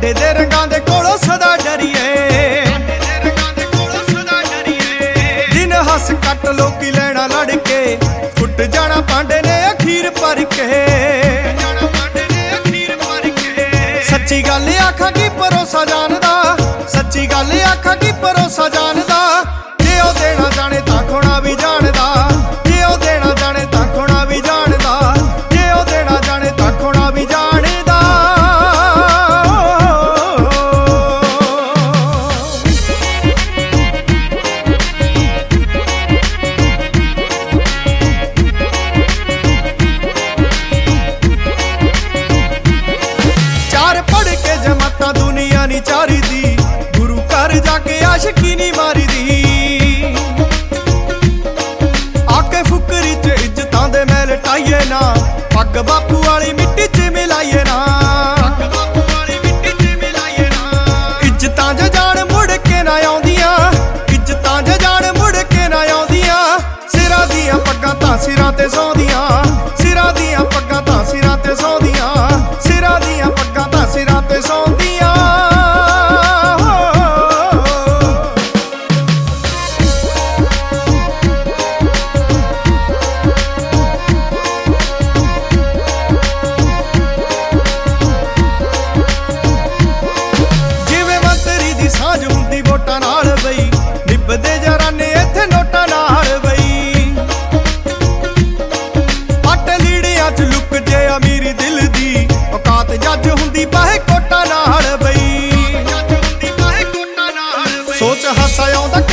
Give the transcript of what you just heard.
ਆਟੇ ਦੇ ਰੰਗਾਂ ਦੇ ਕੋਲੋਂ ਸਦਾ ਡਰੀਏ, ਦਿਨ ਹੱਸ ਕੱਟ ਲੋਕੀ ਲੈਣਾ ਲੜ ਕੇ, ਫੁੱਟ ਜਾਣਾ ਪਾਂਡੇ ਨੇ ਅਖੀਰ ਭਰ ਕੇ। ਸੱਚੀ ਗੱਲ ਆਖਾਂ ਕੀ ਭਰੋਸਾ ਜਾਣਦਾ, ਸੱਚੀ ਗੱਲ ਆਖਾਂ ਕੀ ਭਰੋਸਾ ਜਾਣਦਾ। ਜੇ ਉਹ ਦੇਣਾ ਜਾਣੇ ਤਾਂ ਖੋਣਾ ਵੀ ਜਾਣਦਾ, ਜੇ ਉਹ ਦੇਣਾ ਜਾਣੇ ਤਾਂ ਖੋਣਾ ਵੀ ਜਾਣਦਾ, ਜੇ ਉਹ ਦੇਣਾ ਜਾਣੇ ਤਾਂ ਖੋਣਾ ਵੀ ਜਾਣਦਾ। ਚਾਰ ਪੜ ਕੇ ਜਮਾਤਾਂ ਦੁਨੀਆ ਨੀ ਚਾਰੀ ਦੀ, ਗੁਰੂ ਘਰ ਜਾ ਕੇ ਆਸ਼ਕੀ ਨੀ ਮਾਰੀ ਦੀ। ਆਕੇ ਫੁਕਰੀ ਚ ਇੱਜ਼ਤਾਂ ਦੇ ਮੈਲ ਟਾਈਏ ਨਾ, ਪੱਗ ਬਾਪੂ ਵਾਲੀ ਮਿੱਟੀ ਚ ਮਿਲਾਈਏ ਨਾ। ਇੱਜ਼ਤਾਂ ਜੇ ਜਾਣ ਮੁੜ ਕੇ ਨਾ ਆਉਂਦੀਆਂ, ਇੱਜ਼ਤਾਂ ਜੇ ਜਾਣ ਮੁੜ ਕੇ ਨਾ ਆਉਂਦੀਆਂ। ਸਿਰਾਂ ਦੀਆਂ ਪੱਗਾਂ ਤਾਂ ਸਿਰਾਂ ਤੇ ਸੌਂਦੀਆਂ, ਸਿਰਾਂ ਦੀਆਂ ਪੱਗਾਂ ਤਾਂ ਸਿਰਾਂ ਤੇ ਸੌਂਦੀਆਂ, ਸਿਰਾਂ ਦੀਆਂ ਪੱਗਾਂ ਤਾਂ ਸਿਰਾਂ ਤੇ ਸੌਂਦੀਆਂ। ਜਿਵੇਂ ਮੰਤਰੀ ਦੀ ਸਾਂਝ ਹੁੰਦੀ ਵੋਟਾਂ ਨਾਲ ਬਈ, ਨਿਭਦੇ ਜਰਾਨੇ ਇੱਥੇ ਨੋਟਾਂ ਨਾਲ ਬਈ। ਆਟੇ ਲੀੜਿਆਂ ਚ ਲੁੱਕ ਜੇ ਅਮੀਰੀ ਦਿਲ ਦੀ, ਔਕਾਤ ਜੱਜ ਹੁੰਦੀ ਬਾਹੇ ਕੋਟਾਂ ਨਾਲ ਬਈ। ਸੋਚ ਹਾਸਾ ਆਉਂਦਾ